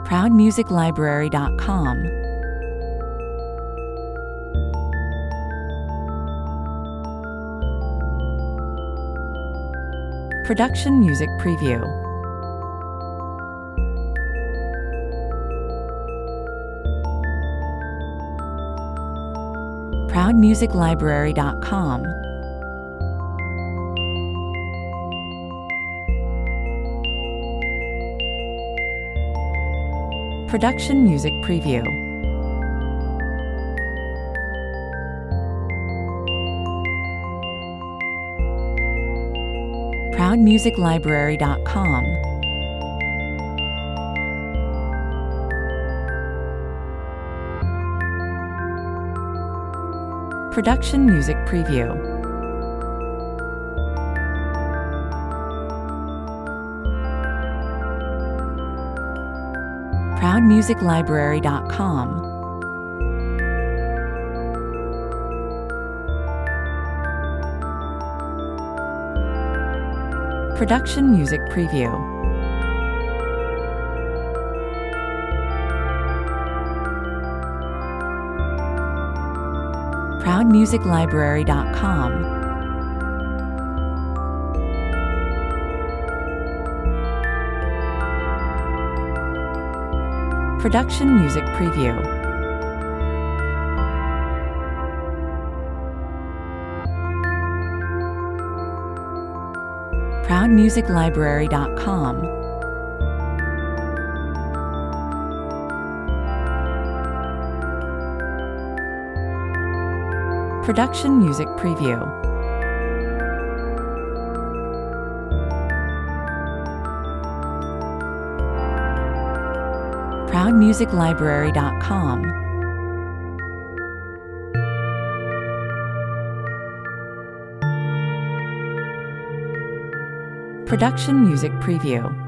ProudMusicLibrary.com. Production Music Preview. ProudMusicLibrary.com. Production Music Preview. ProudMusicLibrary.com. Production Music Preview. ProudMusicLibrary.com. Production Music Preview. ProudMusicLibrary.com. Production Music Preview. ProudMusicLibrary.com. Production Music Preview. ProudMusicLibrary.com. Production Music Preview.